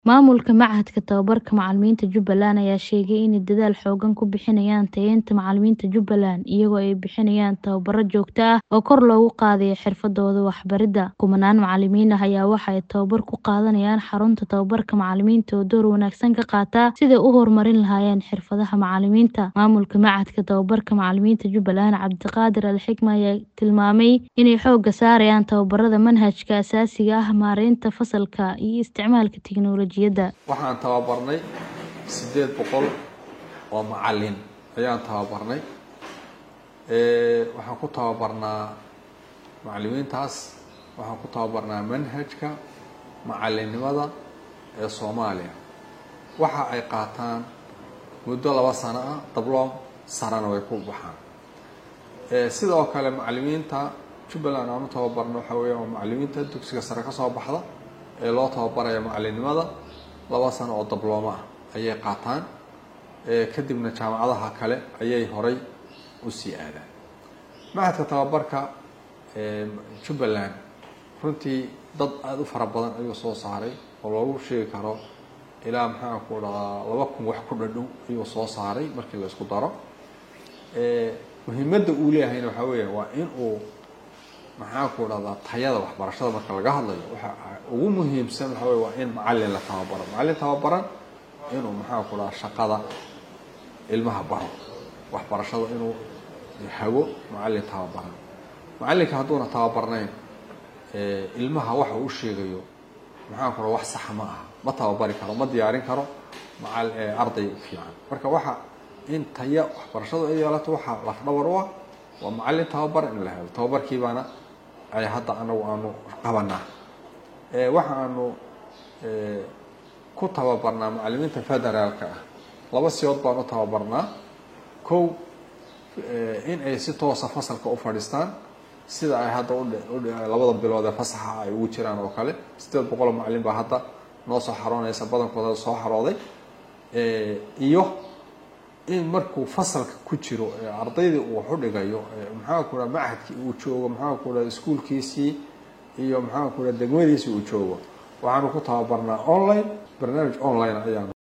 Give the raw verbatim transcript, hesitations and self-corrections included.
Maamulka Machadka Tababarka Macallimiinta Jubbaland ayaa sheegay inay dadaal xooggan ku bixinayaan tayeynta macallimiinta Jubbaland iyagoo ay bixinayaan tababaro joogto ah oo kor loogu qaadayo xirfadooda waxbaridda. Kumanaan macallimiin ah ayaa waxa ay tababar ku qaadanayaan xarunta tababarka macallimiinta oo door wanaagsan ka qaata sidii ay u horumarin lahaayeen xirfadaha macallimiinta. Maamulka Machadka Tababarka Macallimiinta Jubbaland Cabdiqaadir Al-Xikma ayaa tilmaamay inay xoogga saarayaan tababarada manhajka aasaasiga ah, maareynta fasalka, iyo isticmaalka tiknoolajiyadda. waxaan tababarnay sideed boqol oo macallin ayaan tababarnay ee waxaan ku tababarnaa macallimiintaas waxaan ku tababarnaa manhajka macallinimada ee Soomaaliya waxa ay qaataan muddo laba sano ah diblom sarana way ku baxaan ee sidoo kale macallimiinta Jubbaland aan tababarno waxa weeyaan macallimiinta dugsiga sare ka soo baxda ee loo tababarayo macallinimada laba sano oo dibloma ah ayay qaataan ee kadibna jaamacadaha kale ayay horay u sii aadaan. Machadka tababarka ee Jubbaland runtii dad aad u fara badan ayuu soo saaray oo loogu sheegi karo ilaa maxaa ku dhaca laba kun wax ku dhadhow ayuu soo saaray markii la isku daro ee muhiimadda uu leeyahay waxa weeyaan waa in uu maxaa ku dhacda tayada waxbarashada marka laga hadlayo waxa ugu muhiimsan waxa weeye waa in macallin la tababaro macallin tababaran inuu maxaa ku dhacda shaqada ilmaha baro waxbarashada inuu hago macallin tababaran macallinka hadduu tababarnayn ee ilmaha waxa uu sheegayo maxaa ku dhacda wax sax ma aha ma tababari karo ma diyaarin karo macal arday fiican marka waxa in taya waxbarashada ay yeelato waxa la dhawr waa macallin tababar in la helo tababarkii baana ay hadda anagu aanu qabanaa ee waxa aanu ee ku tababarnaa macallimiinta federaalka ah laba siyood baan u tababarnaa kow in ay si toos ah fasalka u fadhiistaan sida ay hadda labada bilood ee fasaxa ay ugu jiraan oo kale sideed boqol macallin baa hadda noo soo xaroonaysa badankooda soo xarooday ee iyo in markuu fasalka ku jiro ardayda uu wax u dhigayo maxaa ku dhaca machadkii uu joogo maxaa ku dhaca iskuulkiisii iyo maxaa ku dhaca degmadiisii uu joogo waxaanu ku tababarnaa online barnaamij online ayaan